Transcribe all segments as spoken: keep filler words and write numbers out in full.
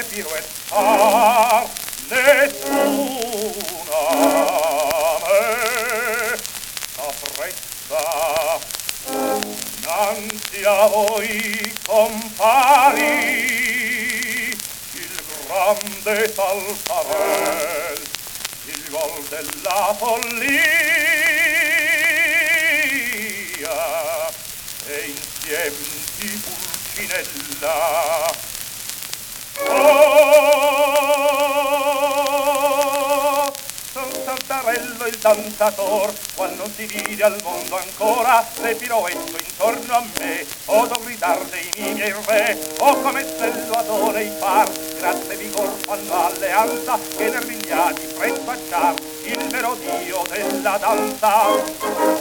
piruettar, nessuna me s'apprezza. Innanzi a voi compari il grande Saltarel, il gol della follia, e insieme di Pulcinella. Oh, son Saltarello il danzator, qual non si vide al mondo ancora, se piroetto intorno a me, odo gridar dei miei re, o come stello adore i far, grazie vigor fanno alleanza, che nervigliati presto acciar, il vero dio della danza.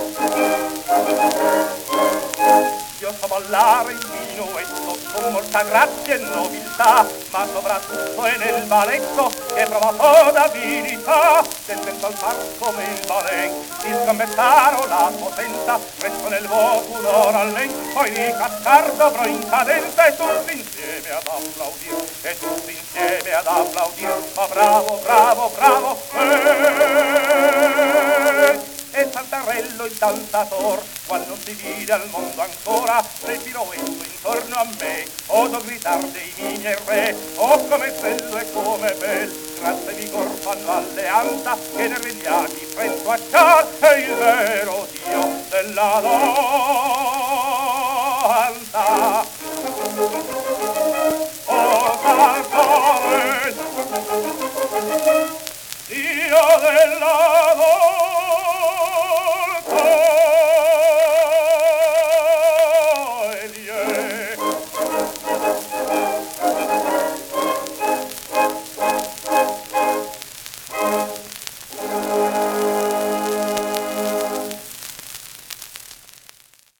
Io so ballare il minuetto con molta grazia e nobiltà, ma soprattutto è nel balletto che prova toda abilità. Se penso al far come il ballet, di scommettare la potenza, resto nel vuoto un'ora allen, poi di cascar dovrò in cadenza, e tutti insieme ad applaudir, e tutti insieme ad applaudir. Ma bravo, bravo, bravo, eh! E Saltarello il danzator, qual non si vide al mondo ancora, se piroetto intorno a me, odo gridar dei miei re, oh come bello e come bel, grazie vigor fanno alleanza, che nervigliati presto acciar, è il vero dio della danza. Oh Saltarello, dio della